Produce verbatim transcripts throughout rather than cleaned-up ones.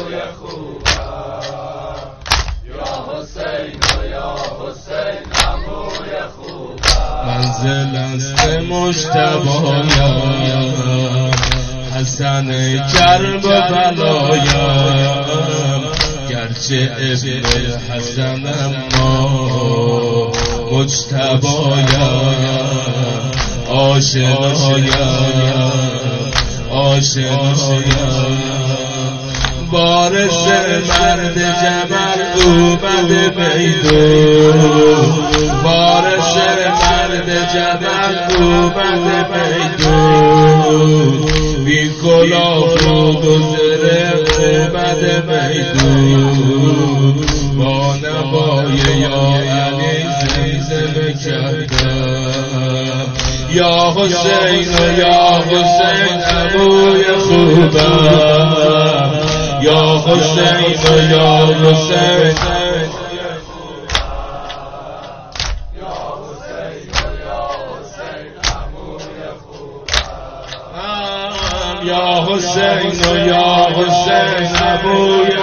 عموی خوبم یا حسین یا حسین عموی خوبم منزل است مجتبایم حسن کرب و بلایم گرچه ابن حسن اما مجتبایم آشنایم آشنایم بارز مرد جمل اومد میدون بارز مرد جمل اومد میدون بی کلاه و گذره اومد میدون با نوای یا علی زمزم کردم یا حسین یا حسین عموی خوبم یا حسین یا حسین یا حسین یا حسین عموی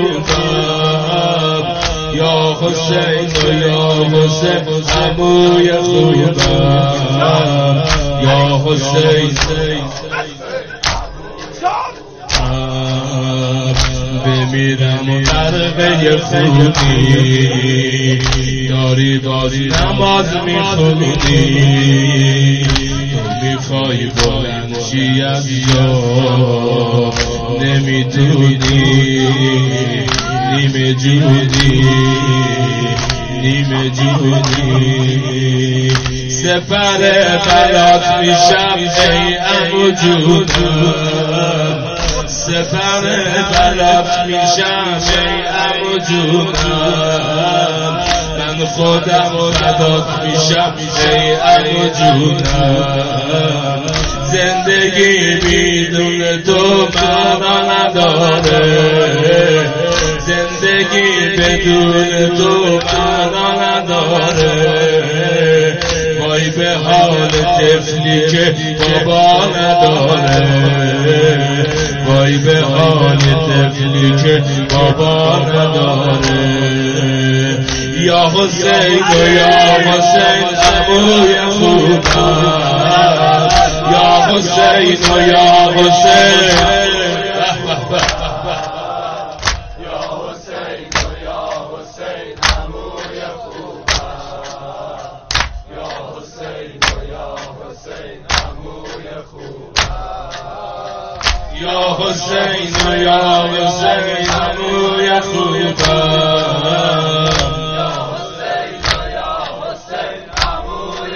خوبم یا حسین یا حسین عموی خوبم یا حسین بمیرم و غرقه خونی داری باز نماز میخونی میخوای بلند چی از یا نمیتونی نیمه جونی نیمه جونی سفر بلات میشم ای عمو جونم سفر بلات میشم ای عمو جونم من خودم فدات میشم ای عمو جونم زندگی بدون تو معنا نداره زندگی بدون تو معنا نداره وای به حال طفلی که بابا نداره وای به حال طفلی که بابا نداره یا حسین یا حسین عموی خوبم یا حسین یا حسین یا حسین یا حسین عموی خوبم یا حسین یا حسین عموی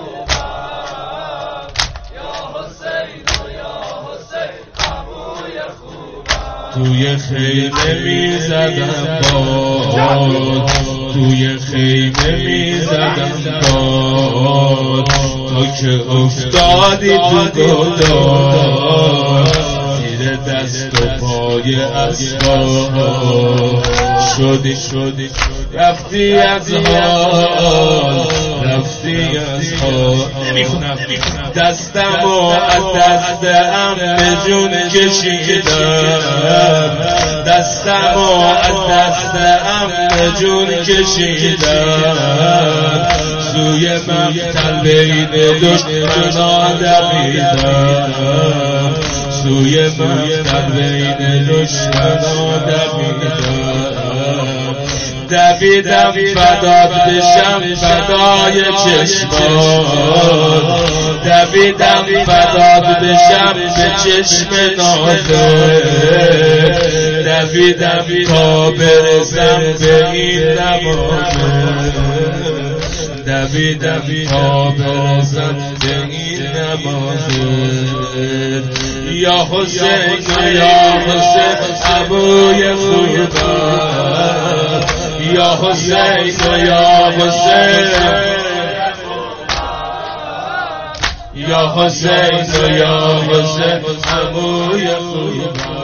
خوبم یا حسین یا حسین عموی خوبم توی خیمه میزدم باد توی خیمه میزدم باد تو که افتادی تو گلدان دست و پای اسباب شدی شدی رفتی از حال رفتی از حال نمیخونم دستم و از دست ام به جون کشیدم دستم و از دست ام به جون کشیدم سوی مقتل بین دشمنان دویدم سوی مقتل بین دشمنان دویدم دویدم فدات بشم فدای چشمان دویدم فدات بشم به چشم نازه دویدم تا برسم به این نمازه دویدم تا برسم به این نمازه یا حسین یا حسین عموی خوبم یا حسین یا حسین یا حسین یا حسین عموی خوبم